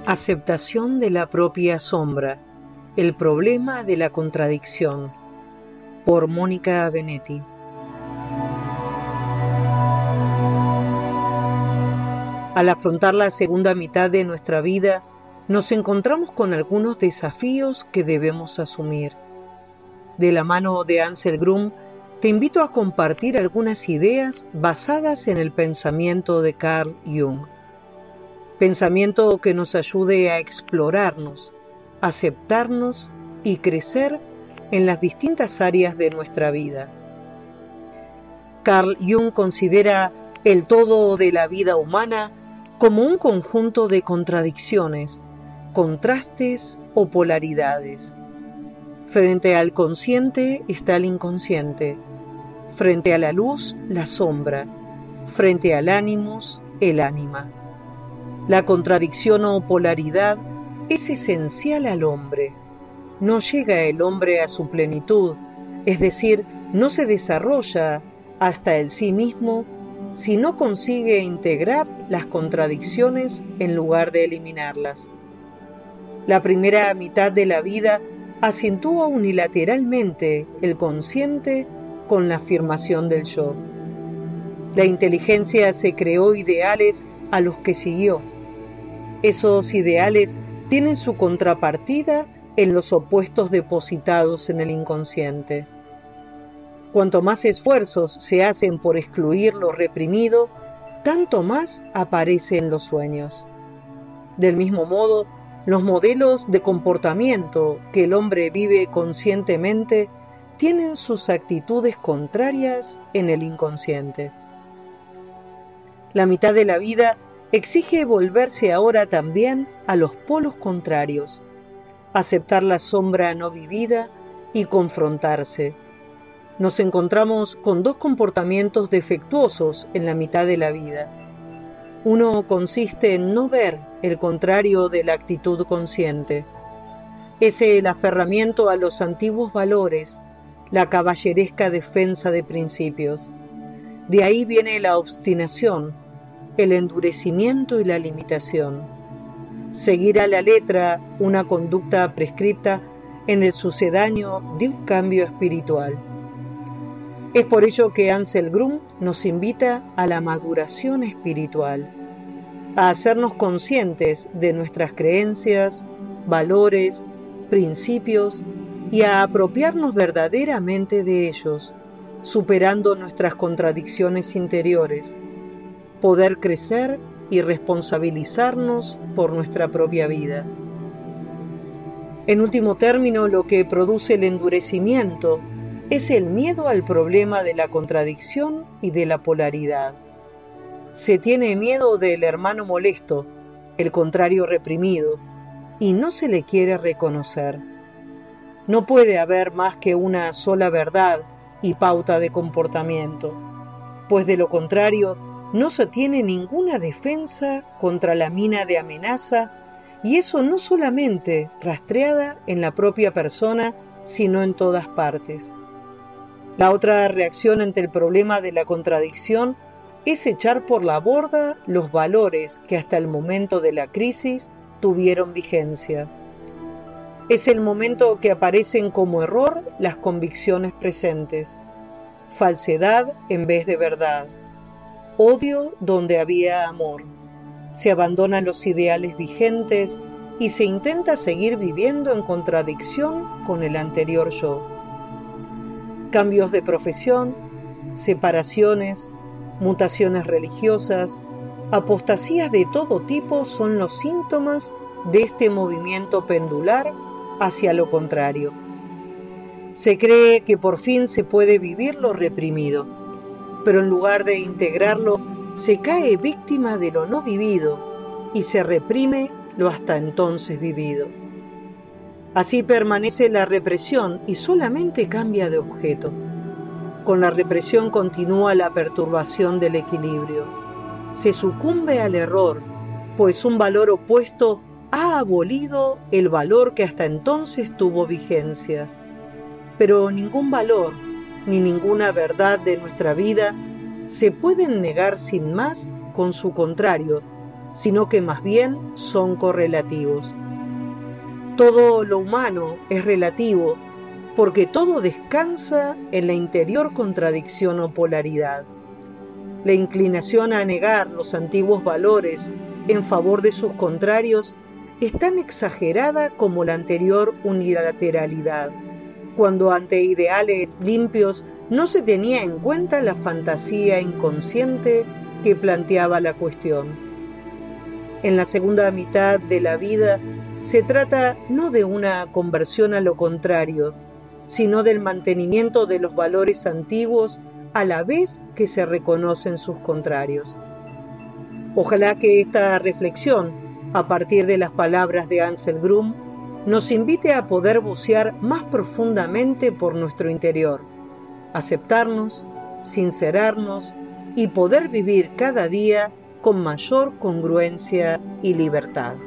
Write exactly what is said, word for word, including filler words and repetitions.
Aceptación de la propia sombra, el problema de la contradicción, por Mónica Benetti. Al afrontar la segunda mitad de nuestra vida, nos encontramos con algunos desafíos que debemos asumir. De la mano de Ansel Grum, te invito a compartir algunas ideas basadas en el pensamiento de Carl Jung. Pensamiento que nos ayude a explorarnos, aceptarnos y crecer en las distintas áreas de nuestra vida. Carl Jung considera el todo de la vida humana como un conjunto de contradicciones, contrastes o polaridades. Frente al consciente está el inconsciente, frente a la luz, la sombra, frente al ánimos, el ánima. La contradicción o polaridad es esencial al hombre. No llega el hombre a su plenitud, es decir, no se desarrolla hasta el sí mismo si no consigue integrar las contradicciones en lugar de eliminarlas. La primera mitad de la vida acentúa unilateralmente el consciente con la afirmación del yo. La inteligencia se creó ideales a los que siguió. Esos ideales tienen su contrapartida en los opuestos depositados en el inconsciente. Cuanto más esfuerzos se hacen por excluir lo reprimido, tanto más aparece en los sueños. Del mismo modo, los modelos de comportamiento que el hombre vive conscientemente tienen sus actitudes contrarias en el inconsciente. La mitad de la vida exige volverse ahora también a los polos contrarios, aceptar la sombra no vivida y confrontarse. Nos encontramos con dos comportamientos defectuosos en la mitad de la vida. Uno consiste en no ver el contrario de la actitud consciente. Es el aferramiento a los antiguos valores, la caballeresca defensa de principios. De ahí viene la obstinación, el endurecimiento y la limitación. Seguir a la letra una conducta prescripta en el sucedáneo de un cambio espiritual. Es por ello que Ansel Grum nos invita a la maduración espiritual, a hacernos conscientes de nuestras creencias, valores, principios y a apropiarnos verdaderamente de ellos, superando nuestras contradicciones interiores, poder crecer y responsabilizarnos por nuestra propia vida. En último término, lo que produce el endurecimiento es el miedo al problema de la contradicción y de la polaridad. Se tiene miedo del hermano molesto, el contrario reprimido, y no se le quiere reconocer. No puede haber más que una sola verdad y pauta de comportamiento, pues de lo contrario no se tiene ninguna defensa contra la mina de amenaza, y eso no solamente rastreada en la propia persona, sino en todas partes. La otra reacción ante el problema de la contradicción es echar por la borda los valores que hasta el momento de la crisis tuvieron vigencia. Es el momento que aparecen como error las convicciones presentes, falsedad en vez de verdad, odio donde había amor, se abandonan los ideales vigentes y se intenta seguir viviendo en contradicción con el anterior yo. Cambios de profesión, separaciones, mutaciones religiosas, apostasías de todo tipo son los síntomas de este movimiento pendular hacia lo contrario. Se cree que por fin se puede vivir lo reprimido, pero en lugar de integrarlo, se cae víctima de lo no vivido y se reprime lo hasta entonces vivido. Así permanece la represión y solamente cambia de objeto. Con la represión continúa la perturbación del equilibrio. Se sucumbe al error, pues un valor opuesto ha abolido el valor que hasta entonces tuvo vigencia. Pero ningún valor, ni ninguna verdad de nuestra vida se pueden negar sin más con su contrario, sino que más bien son correlativos. Todo lo humano es relativo, porque todo descansa en la interior contradicción o polaridad. La inclinación a negar los antiguos valores en favor de sus contrarios es tan exagerada como la anterior unilateralidad, cuando ante ideales limpios no se tenía en cuenta la fantasía inconsciente que planteaba la cuestión. En la segunda mitad de la vida se trata no de una conversión a lo contrario, sino del mantenimiento de los valores antiguos a la vez que se reconocen sus contrarios. Ojalá que esta reflexión, a partir de las palabras de Ansel Grum, nos invite a poder bucear más profundamente por nuestro interior, aceptarnos, sincerarnos y poder vivir cada día con mayor congruencia y libertad.